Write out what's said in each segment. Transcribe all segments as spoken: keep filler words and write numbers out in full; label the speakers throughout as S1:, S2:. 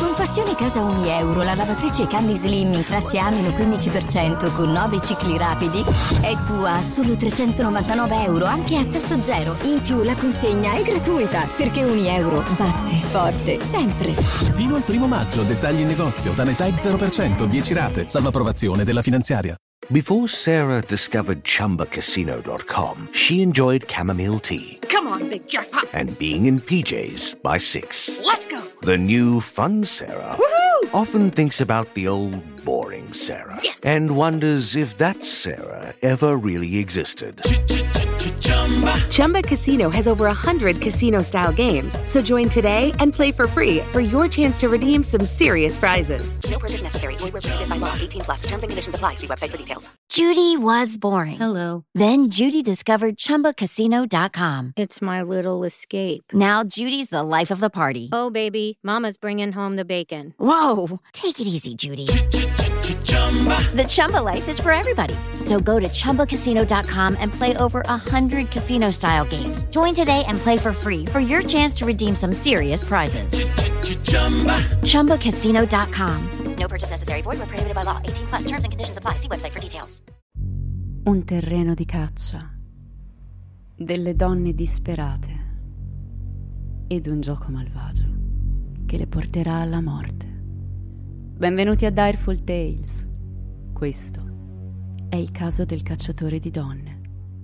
S1: Con Passione Casa Uni Euro, la lavatrice Candy Slim in classe A meno quindici per cento con nove cicli rapidi è tua a solo trecentonovantanove euro, anche a tasso zero. In più la consegna è gratuita, perché Uni Euro batte forte sempre.
S2: Fino al primo maggio, dettagli in negozio, Tanetec zero per cento, dieci rate, salvo approvazione della finanziaria.
S3: Before Sarah discovered Chumba Casino dot com, she enjoyed chamomile tea.
S4: Come on, big jackpot.
S3: And being in P Js by six.
S4: Let's go.
S3: The new fun Sarah
S4: Woohoo!
S3: often thinks about the old boring Sarah.
S4: Yes.
S3: And wonders if that Sarah ever really existed.
S5: Chumba Casino has over one hundred casino-style games. So join today and play for free for your chance to redeem some serious prizes.
S6: No purchase necessary. Void where prohibited by law. eighteen plus. Terms and conditions apply. See website for details.
S1: Judy was boring.
S7: Hello.
S1: Then Judy discovered Chumba Casino dot com.
S7: It's my little escape.
S1: Now Judy's the life of the party.
S7: Oh, baby, mama's bringing home the bacon.
S1: Whoa, take it easy, Judy. The Chumba life is for everybody. So go to Chumba Casino dot com and play over one hundred casino-style games. Join today and play for free for your chance to redeem some serious prizes. Chumba Casino dot com.
S6: No purchase necessary. Void where prohibited by law. eighteen plus. Terms and conditions apply. See website for details.
S8: Un terreno di caccia, delle donne disperate ed un gioco malvagio che le porterà alla morte. Benvenuti a Direful Tales. Questo è il caso del cacciatore di donne.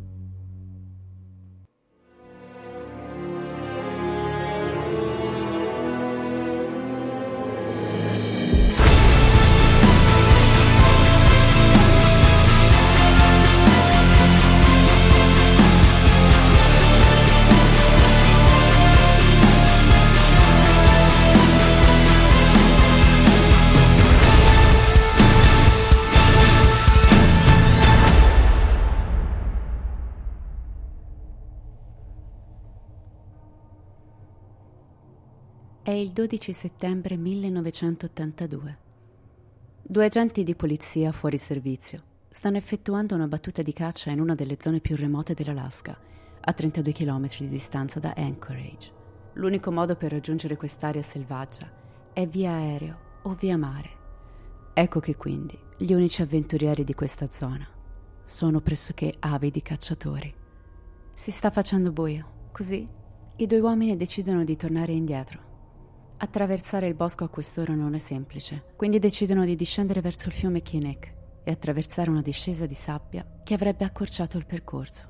S8: È il dodici settembre millenovecentottantadue. Due agenti di polizia fuori servizio stanno effettuando una battuta di caccia in una delle zone più remote dell'Alaska, a trentadue chilometri di distanza da Anchorage. L'unico modo per raggiungere quest'area selvaggia è via aereo o via mare. Ecco che quindi gli unici avventurieri di questa zona sono pressoché avidi cacciatori. Si sta facendo buio, così i due uomini decidono di tornare indietro. Attraversare il bosco a quest'ora non è semplice, quindi decidono di discendere verso il fiume Kinnick e attraversare una discesa di sabbia che avrebbe accorciato il percorso.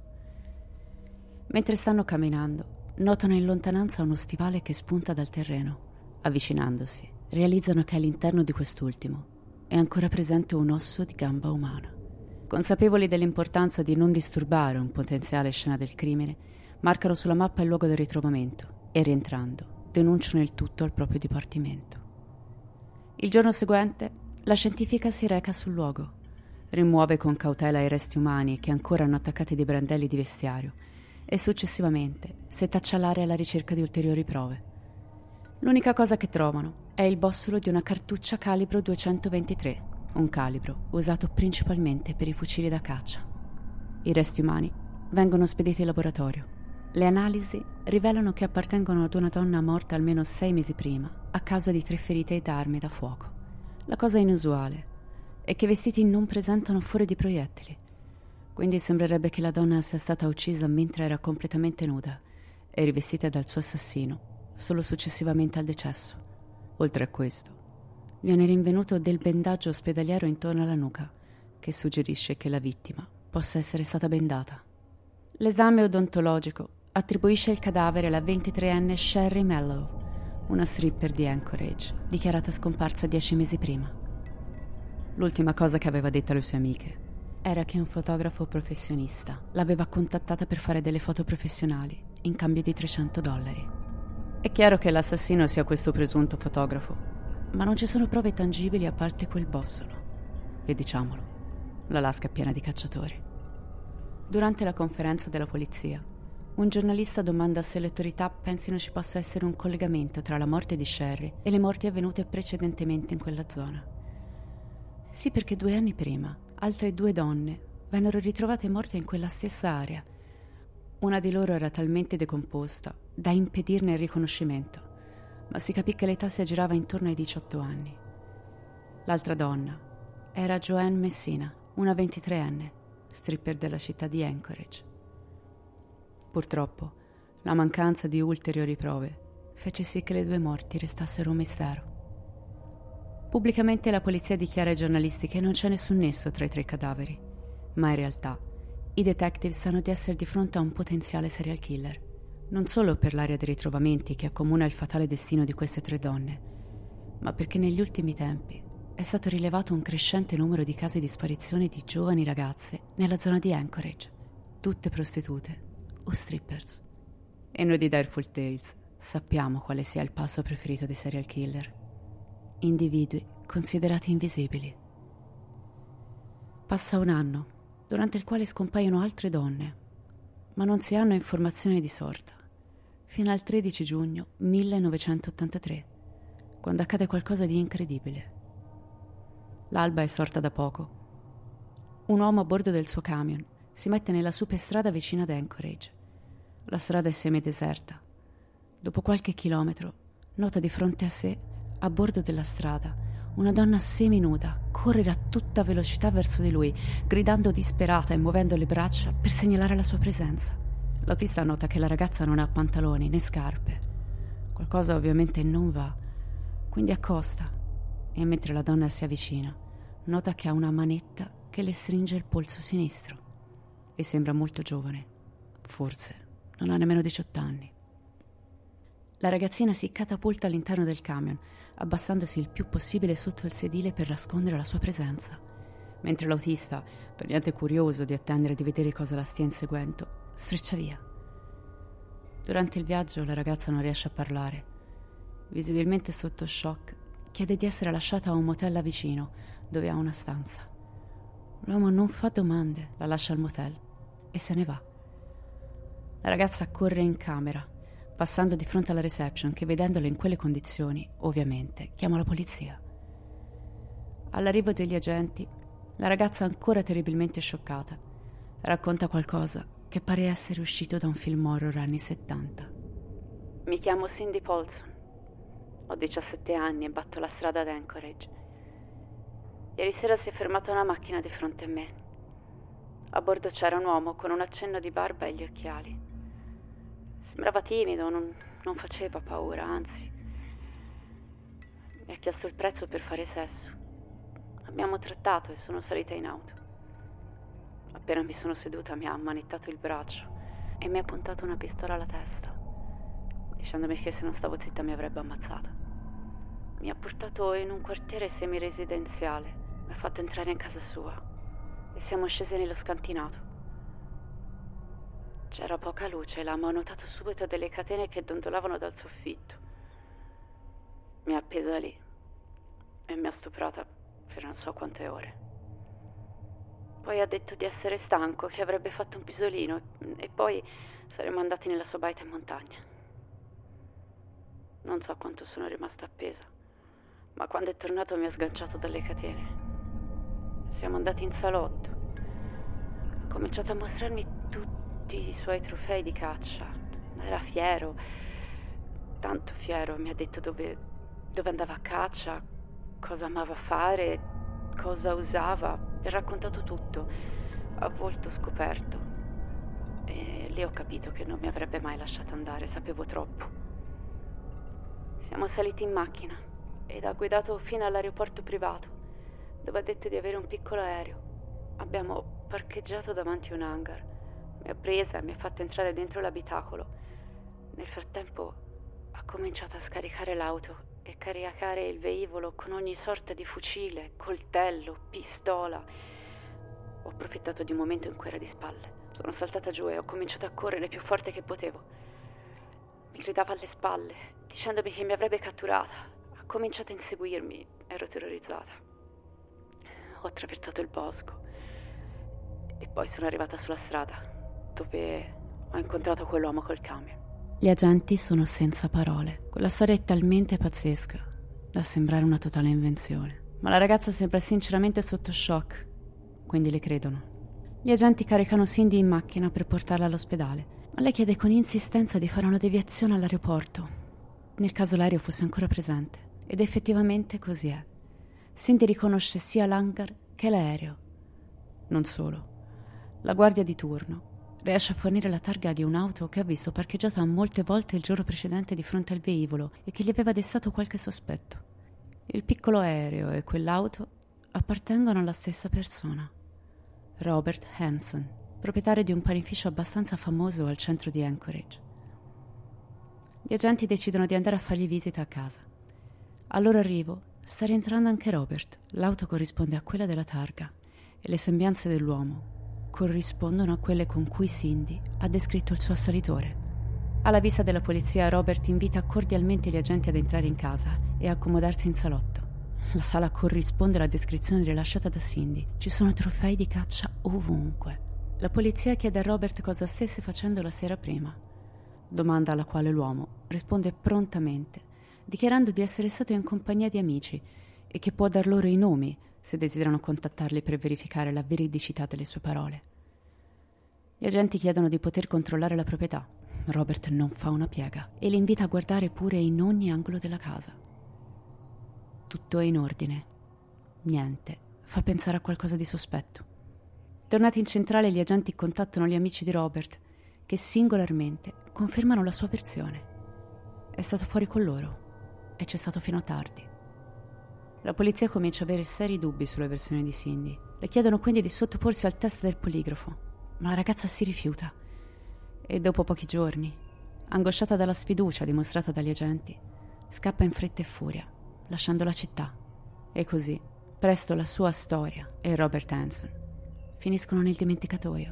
S8: Mentre stanno camminando, notano in lontananza uno stivale che spunta dal terreno. Avvicinandosi, realizzano che all'interno di quest'ultimo è ancora presente un osso di gamba umana. Consapevoli dell'importanza di non disturbare un potenziale scena del crimine, marcano sulla mappa il luogo del ritrovamento e, rientrando, denunciano il tutto al proprio dipartimento. Il giorno seguente, la scientifica si reca sul luogo, rimuove con cautela i resti umani che ancora hanno attaccati dei brandelli di vestiario e successivamente setaccia l'area alla ricerca di ulteriori prove. L'unica cosa che trovano è il bossolo di una cartuccia calibro duecentoventitré, un calibro usato principalmente per i fucili da caccia. I resti umani vengono spediti in laboratorio. Le analisi rivelano che appartengono ad una donna morta almeno sei mesi prima a causa di tre ferite da armi da fuoco. La cosa inusuale è che i vestiti non presentano fori di proiettili, quindi sembrerebbe che la donna sia stata uccisa mentre era completamente nuda e rivestita dal suo assassino solo successivamente al decesso. Oltre a questo, viene rinvenuto del bendaggio ospedaliero intorno alla nuca, che suggerisce che la vittima possa essere stata bendata. L'esame odontologico attribuisce il cadavere alla ventitreenne Sherry Mellow, una stripper di Anchorage, dichiarata scomparsa dieci mesi prima. L'ultima cosa che aveva detto alle sue amiche era che un fotografo professionista l'aveva contattata per fare delle foto professionali in cambio di trecento dollari. È chiaro che l'assassino sia questo presunto fotografo, ma non ci sono prove tangibili a parte quel bossolo. E diciamolo, l'Alaska è piena di cacciatori. Durante la conferenza della polizia, un giornalista domanda se le autorità pensino ci possa essere un collegamento tra la morte di Sherry e le morti avvenute precedentemente in quella zona. Sì, perché due anni prima altre due donne vennero ritrovate morte in quella stessa area. Una di loro era talmente decomposta da impedirne il riconoscimento, ma si capì che l'età si aggirava intorno ai diciotto anni. L'altra donna era Joanne Messina, una ventitreenne, stripper della città di Anchorage. Purtroppo, la mancanza di ulteriori prove fece sì che le due morti restassero un mistero. Pubblicamente la polizia dichiara ai giornalisti che non c'è nessun nesso tra i tre cadaveri, ma in realtà i detective sanno di essere di fronte a un potenziale serial killer, non solo per l'area dei ritrovamenti che accomuna il fatale destino di queste tre donne, ma perché negli ultimi tempi è stato rilevato un crescente numero di casi di sparizione di giovani ragazze nella zona di Anchorage, tutte prostitute o strippers. E noi di Direful Tales sappiamo quale sia il passo preferito dei serial killer: individui considerati invisibili. Passa un anno, durante il quale scompaiono altre donne, ma non si hanno informazioni di sorta, fino al tredici giugno millenovecentottantatré, quando accade qualcosa di incredibile. L'alba è sorta da poco. Un uomo a bordo del suo camion si mette nella superstrada vicina ad Anchorage. La strada è semideserta. Dopo qualche chilometro, nota di fronte a sé, a bordo della strada, una donna seminuda correre a tutta velocità verso di lui, gridando disperata e muovendo le braccia per segnalare la sua presenza. L'autista nota che la ragazza non ha pantaloni né scarpe. Qualcosa ovviamente non va, quindi accosta e mentre la donna si avvicina, nota che ha una manetta che le stringe il polso sinistro e sembra molto giovane. Forse non ha nemmeno diciotto anni. La ragazzina si catapulta all'interno del camion, abbassandosi il più possibile sotto il sedile per nascondere la sua presenza, mentre l'autista, per niente curioso di attendere di vedere cosa la stia inseguendo, sfreccia via. Durante il viaggio la ragazza non riesce a parlare. Visibilmente sotto shock, chiede di essere lasciata a un motel vicino, dove ha una stanza. L'uomo non fa domande, la lascia al motel e se ne va. La ragazza corre in camera, passando di fronte alla reception che, vedendola in quelle condizioni, ovviamente chiama la polizia. All'arrivo degli agenti, la ragazza, ancora terribilmente scioccata, racconta qualcosa che pare essere uscito da un film horror anni settanta. Mi chiamo Cindy Paulson, ho diciassette anni e batto la strada ad Anchorage. Ieri sera si è fermata una macchina di fronte a me. A bordo c'era un uomo con un accenno di barba e gli occhiali. Sembrava timido, non, non faceva paura, anzi. Mi ha chiesto il prezzo per fare sesso. Abbiamo trattato e sono salita in auto. Appena mi sono seduta mi ha ammanettato il braccio e mi ha puntato una pistola alla testa, dicendomi che se non stavo zitta mi avrebbe ammazzata. Mi ha portato in un quartiere semiresidenziale, mi ha fatto entrare in casa sua e siamo scesi nello scantinato. C'era poca luce e l'amo notato subito delle catene che dondolavano dal soffitto. Mi ha appesa lì e mi ha stuprata per non so quante ore. Poi ha detto di essere stanco, che avrebbe fatto un pisolino e poi saremmo andati nella sua baita in montagna. Non so quanto sono rimasta appesa, ma quando è tornato mi ha sganciato dalle catene. Siamo andati in salotto. Ha cominciato a mostrarmi tutti i suoi trofei di caccia. Era fiero, tanto fiero. Mi ha detto dove, dove andava a caccia, cosa amava fare, cosa usava. Mi ha raccontato tutto, a volto scoperto. E lì ho capito che non mi avrebbe mai lasciato andare, sapevo troppo. Siamo saliti in macchina ed ha guidato fino all'aeroporto privato, dove ha detto di avere un piccolo aereo. Abbiamo parcheggiato davanti a un hangar. Mi ha presa e mi ha fatto entrare dentro l'abitacolo. Nel frattempo ha cominciato a scaricare l'auto e caricare il velivolo con ogni sorta di fucile, coltello, pistola. Ho approfittato di un momento in cui era di spalle. Sono saltata giù e ho cominciato a correre più forte che potevo. Mi gridava alle spalle, dicendomi che mi avrebbe catturata. Ha cominciato a inseguirmi. Ero terrorizzata. Ho attraversato il bosco e poi sono arrivata sulla strada, dove ho incontrato quell'uomo col camion. Gli agenti sono senza parole. Quella storia è talmente pazzesca da sembrare una totale invenzione. Ma la ragazza sembra sinceramente sotto shock, quindi le credono. Gli agenti caricano Cindy in macchina per portarla all'ospedale, ma lei chiede con insistenza di fare una deviazione all'aeroporto. nel caso l'aereo fosse ancora presente. Ed effettivamente così è. Cindy riconosce sia l'hangar che l'aereo. Non solo. La guardia di turno riesce a fornire la targa di un'auto che ha visto parcheggiata molte volte il giorno precedente di fronte al velivolo e che gli aveva destato qualche sospetto. Il piccolo aereo e quell'auto appartengono alla stessa persona, Robert Hansen, proprietario di un panificio abbastanza famoso al centro di Anchorage. Gli agenti decidono di andare a fargli visita a casa. Al loro arrivo sta rientrando anche Robert. L'auto corrisponde a quella della targa e le sembianze dell'uomo corrispondono a quelle con cui Cindy ha descritto il suo assalitore. Alla vista della polizia, Robert invita cordialmente gli agenti ad entrare in casa e accomodarsi in salotto. La sala corrisponde alla descrizione rilasciata da Cindy. Ci sono trofei di caccia ovunque. La polizia chiede a Robert cosa stesse facendo la sera prima, domanda alla quale l'uomo risponde prontamente, dichiarando di essere stato in compagnia di amici e che può dar loro i nomi se desiderano contattarli per verificare la veridicità delle sue parole. Gli agenti chiedono di poter controllare la proprietà. Robert non fa una piega e li invita a guardare pure in ogni angolo della casa. Tutto è in ordine. Niente fa pensare a qualcosa di sospetto. Tornati in centrale, gli agenti contattano gli amici di Robert, che singolarmente confermano la sua versione. È stato fuori con loro e c'è stato fino a tardi. La polizia comincia a avere seri dubbi sulla versione di Cindy. Le chiedono quindi di sottoporsi al test del poligrafo, ma la ragazza si rifiuta. E dopo pochi giorni, angosciata dalla sfiducia dimostrata dagli agenti, scappa in fretta e furia, lasciando la città. E così, presto la sua storia e Robert Hansen finiscono nel dimenticatoio.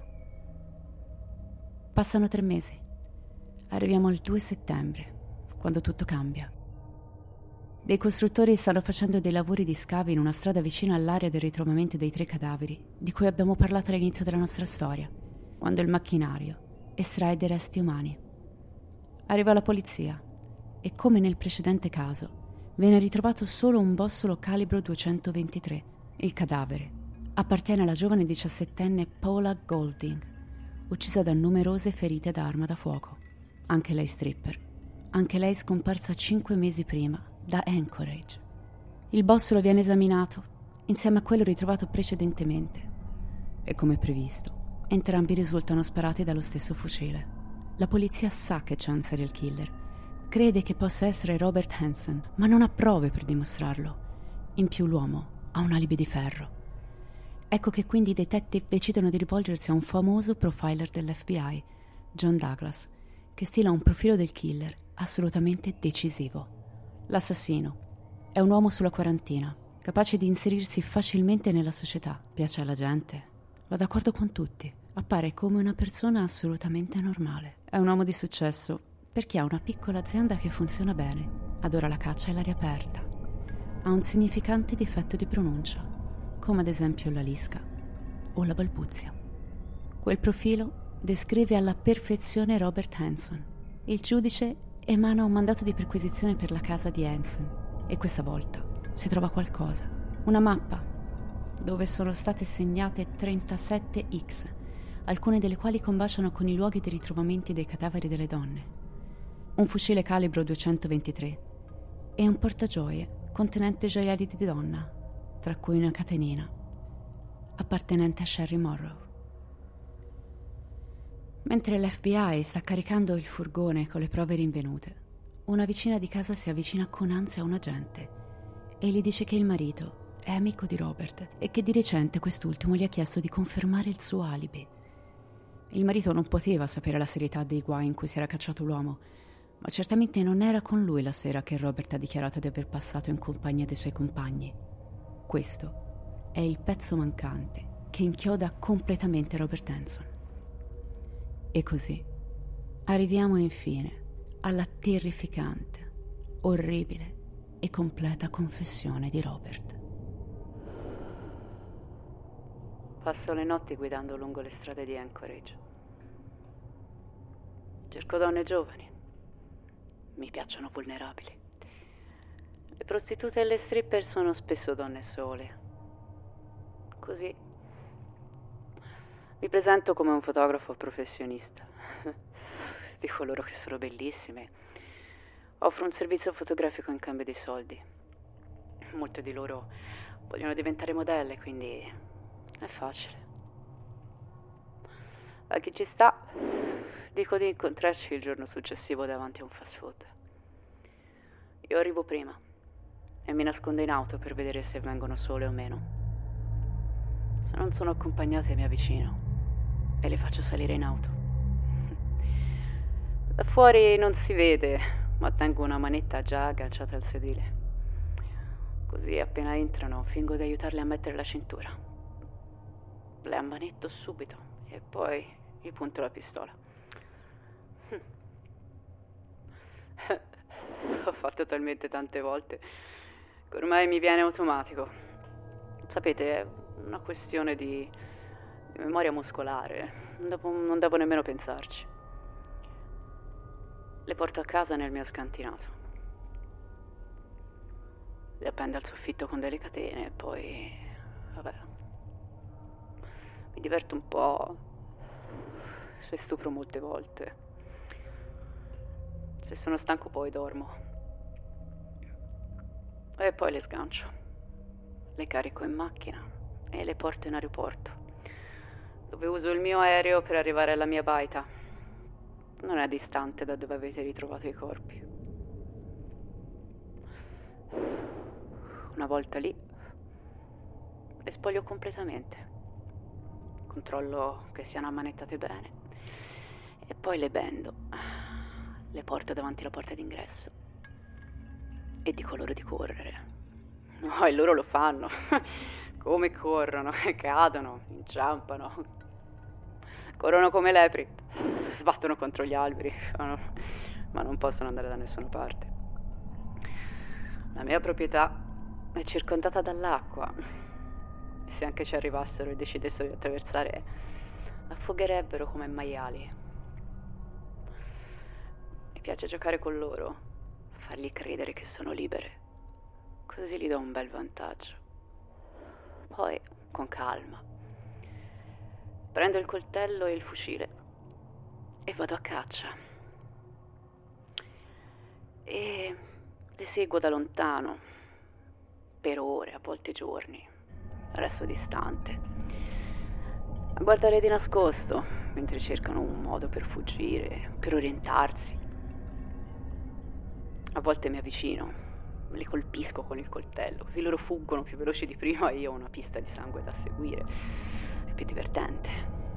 S8: Passano tre mesi. Arriviamo al due settembre, quando tutto cambia. Dei costruttori stanno facendo dei lavori di scavi in una strada vicina all'area del ritrovamento dei tre cadaveri di cui abbiamo parlato all'inizio della nostra storia, quando il macchinario estrae dei resti umani. Arriva la polizia e, come nel precedente caso, viene ritrovato solo un bossolo calibro duecentoventitré. Il cadavere appartiene alla giovane diciassettenne Paula Golding, uccisa da numerose ferite da arma da fuoco. Anche lei stripper. Anche lei scomparsa cinque mesi prima da Anchorage. Il bossolo viene esaminato insieme a quello ritrovato precedentemente e, come previsto, entrambi risultano sparati dallo stesso fucile. La polizia sa che c'è un serial killer, crede che possa essere Robert Hansen, ma non ha prove per dimostrarlo. In più l'uomo ha un alibi di ferro. Ecco che quindi i detective decidono di rivolgersi a un famoso profiler dell'F B I, John Douglas, che stila un profilo del killer assolutamente decisivo. L'assassino è un uomo sulla quarantina, capace di inserirsi facilmente nella società, piace alla gente, va d'accordo con tutti, appare come una persona assolutamente normale. È un uomo di successo perché ha una piccola azienda che funziona bene, adora la caccia e l'aria aperta, ha un significante difetto di pronuncia, come ad esempio la lisca o la balbuzia. Quel profilo descrive alla perfezione Robert Hansen. Il giudice emana un mandato di perquisizione per la casa di Hansen e questa volta si trova qualcosa, una mappa dove sono state segnate trentasette X, alcune delle quali combaciano con i luoghi di ritrovamenti dei cadaveri delle donne, un fucile calibro duecentoventitré e un portagioie contenente gioielli di donna, tra cui una catenina appartenente a Sherry Morrow. Mentre l'F B I sta caricando il furgone con le prove rinvenute, una vicina di casa si avvicina con ansia a un agente e gli dice che il marito è amico di Robert e che di recente quest'ultimo gli ha chiesto di confermare il suo alibi. Il marito non poteva sapere la serietà dei guai in cui si era cacciato l'uomo, ma certamente non era con lui la sera che Robert ha dichiarato di aver passato in compagnia dei suoi compagni. Questo è il pezzo mancante che inchioda completamente Robert Hansen. E così arriviamo infine alla terrificante, orribile e completa confessione di Robert. Passo le notti guidando lungo le strade di Anchorage. Cerco donne giovani. Mi piacciono vulnerabili. Le prostitute e le stripper sono spesso donne sole. Così mi presento come un fotografo professionista. Dico loro che sono bellissime, Offro un servizio fotografico in cambio di soldi. Molte di loro vogliono diventare modelle, quindi è facile. A chi ci sta, dico di incontrarci il giorno successivo davanti a un fast food. Io arrivo prima e mi nascondo in auto per vedere se vengono sole o meno. Se non sono accompagnate mi avvicino e le faccio salire in auto. Da fuori non si vede, ma tengo una manetta già agganciata al sedile. Così appena entrano fingo di aiutarle a mettere la cintura. Le ammanetto subito e poi gli punto la pistola. Ho fatto talmente tante volte che ormai mi viene automatico. Sapete, è una questione di, di memoria muscolare. Non devo, non devo nemmeno pensarci. Le porto a casa nel mio scantinato. Le appendo al soffitto con delle catene e poi, vabbè, mi diverto un po'. Le stupro molte volte. Se sono stanco poi dormo. E poi le sgancio. Le carico in macchina e le porto in aeroporto, dove uso il mio aereo per arrivare alla mia baita. Non è distante da dove avete ritrovato i corpi. Una volta lì, le spoglio completamente. Controllo che siano ammanettate bene e poi le bendo. Le porto davanti alla porta d'ingresso e dico loro di correre. No, e loro lo fanno. Come corrono, cadono, inciampano, corrono come lepri, sbattono contro gli alberi, ma non possono andare da nessuna parte. La mia proprietà è circondata dall'acqua. Se anche ci arrivassero e decidessero di attraversare, affogherebbero come maiali. Mi piace giocare con loro, fargli credere che sono libere. Così gli do un bel vantaggio. Poi, con calma, prendo il coltello e il fucile e vado a caccia. E le seguo da lontano, per ore, a volte giorni. Resto distante, a guardare di nascosto, mentre cercano un modo per fuggire, per orientarsi. A volte mi avvicino, li colpisco con il coltello, così loro fuggono più veloci di prima e io ho una pista di sangue da seguire. È più divertente.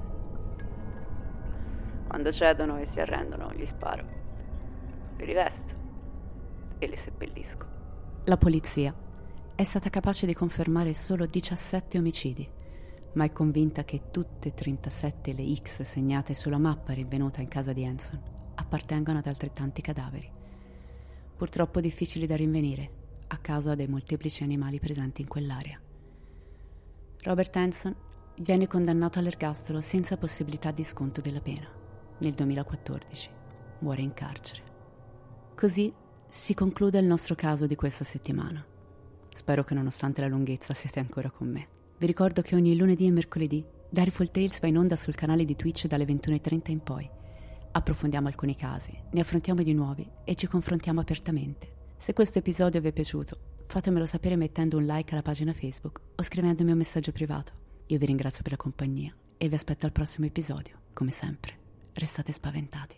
S8: Quando cedono e si arrendono, gli sparo, li rivesto e li seppellisco. La polizia è stata capace di confermare solo diciassette omicidi, ma è convinta che tutte e trentasette le X segnate sulla mappa rinvenuta in casa di Hanson appartengano ad altrettanti cadaveri, purtroppo difficili da rinvenire a causa dei molteplici animali presenti in quell'area. Robert Hanson viene condannato all'ergastolo senza possibilità di sconto della pena. Nel duemilaquattordici muore in carcere. Così si conclude il nostro caso di questa settimana. Spero che nonostante la lunghezza siete ancora con me. Vi ricordo che ogni lunedì e mercoledì Dareful Tales va in onda sul canale di Twitch dalle ventuno e trenta in poi. Approfondiamo alcuni casi, ne affrontiamo di nuovi e ci confrontiamo apertamente. Se questo episodio vi è piaciuto, fatemelo sapere mettendo un like alla pagina Facebook o scrivendomi un messaggio privato. Io vi ringrazio per la compagnia e vi aspetto al prossimo episodio. Come sempre, restate spaventati.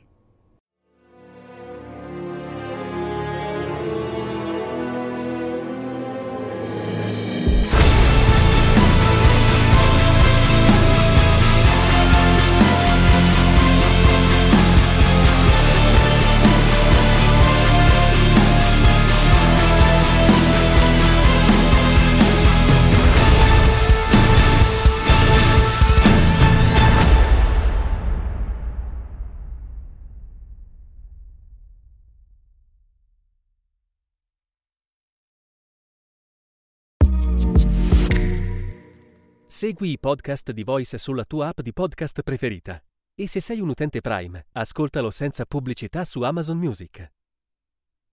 S4: Segui i podcast di Voice sulla tua app di podcast preferita. E se sei un utente Prime, ascoltalo senza pubblicità su Amazon Music.